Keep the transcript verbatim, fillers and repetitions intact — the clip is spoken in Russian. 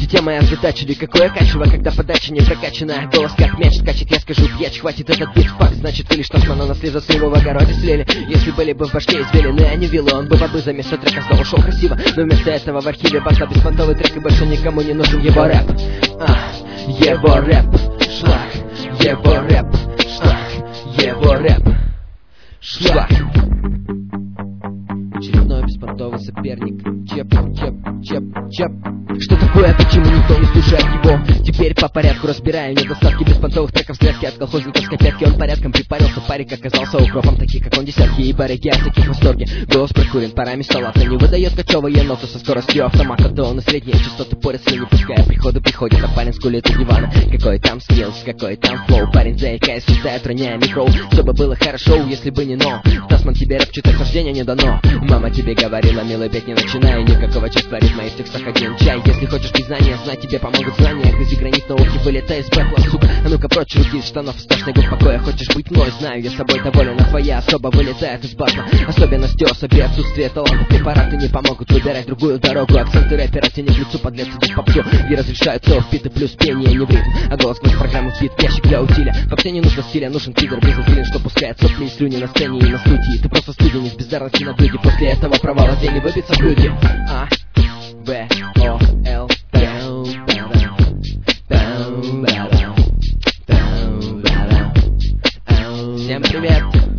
Дитя моя задача, какое качево, когда подача не прокачанная. Голос как мяч скачет, я скажу пьяч, хватит этот бит, факт. Значит, или что на наследство своего в огороде слили. Если были бы в башке извилины, а не вилы, он бы бобы за место трека снова ушел красиво. Но вместо этого в архиве баста беспонтовый трек, и больше никому не нужен его рэп. А, его рэп, шлак, его рэп, шлак, его рэп, шлак. Очередной беспонтовый соперник. Чеп, чеп, чеп, чеп. Что такое, почему никто не слушает его? Теперь по порядку разбираю недостатки беспонтовых треков. Взглядки от колхозников с копятки. Он порядком припарился, парик оказался укропом. Такие, как он, десятки и барыги от таких в восторге. Голос прокурен парами салата. Не выдает кочевые ноты со скоростью автомата. Да он и средние частоты порятся, не пуская приходы приходит. А парень скулит у дивана. Какой там скиллс, какой там флоу. Парень заикаясь, считает, роняя микро. Все бы было хорошо, если бы не но. Тасман, тебе рэп читать рождения не дано. Мама тебе говорила, милый, петь не начинай. Никакого чувства ритма и в текстах один чай. Если хочешь признания, знать тебе помогут знания. Грызи гранит науки, вылетай из пепла, сука. А ну-ка прочь руки из штанов, страшный год покоя. Хочешь быть мной, знаю, я собой доволен. А твоя особа вылетает из басна. Особенности особи, отсутствие таланта. Препараты не помогут выбирать другую дорогу. Акценты рэпера тянет лицу, подлец идет попсу. И разрешают все впиты плюс пение не в ритм. А голос сквозь программу вбит, ящик для утиля. Попсе не нужно стиля, нужен пидор, безусловен, что пускает сопли и слюни на сцене и на студии. Ты просто студень из бездарности на блюде. После этого провала день не выбиться в люди. А, Б, О, Л, Всем привет!